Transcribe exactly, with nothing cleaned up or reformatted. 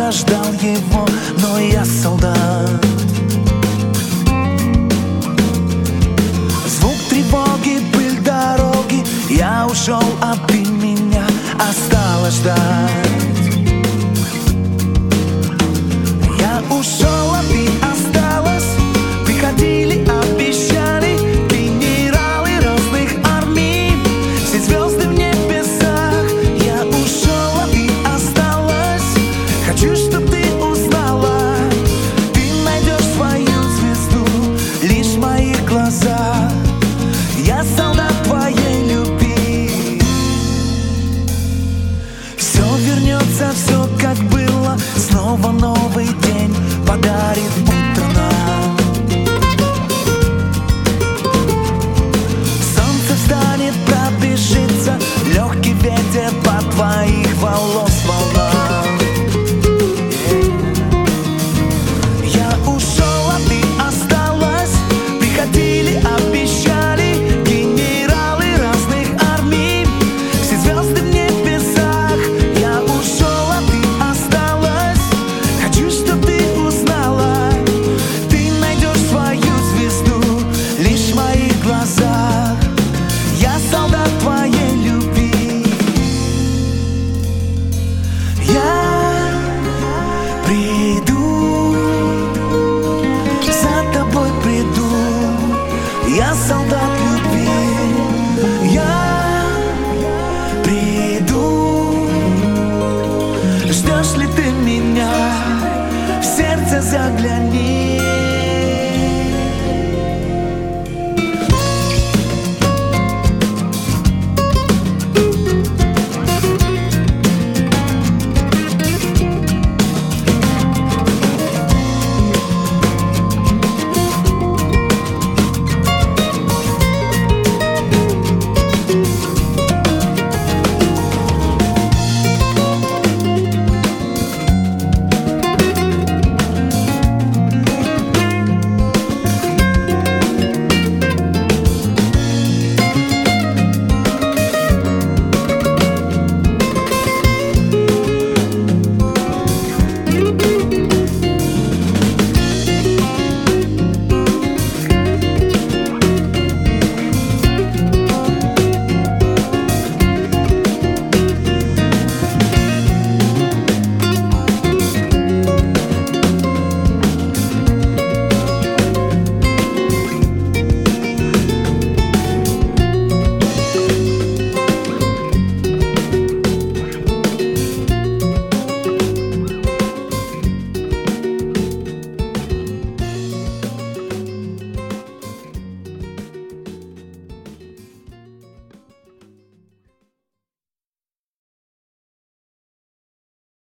долго ждал его, но я солдат. Звук тревоги, пыль дороги, я ушел, а ты меня осталось ждать. Я ушел, а ты осталась. Приходили, обещали генералы разных армий, все звезды в небесах. Я ушел, а ты осталась. Хочу, чтоб ты узнала, ты найдешь свою звезду лишь в моих глазах. Я солдат твоей любви. Все вернется, все как было, снова новый день подарит утро нам. Солнце встанет, пробежится, легкий ветер по твоих волос волнам. Я ушел, а ты осталась. Приходили, обещали генералы разных армий, все звезды в небесах. Я ушел, а ты осталась. Хочу, чтоб ты узнала, ты найдешь свою звезду лишь в моих глазах. Я солдат твоей любви. Я приду, за тобой приду. Я солдат любви. Я приду. Ждешь ли ты меня? В сердце загляни.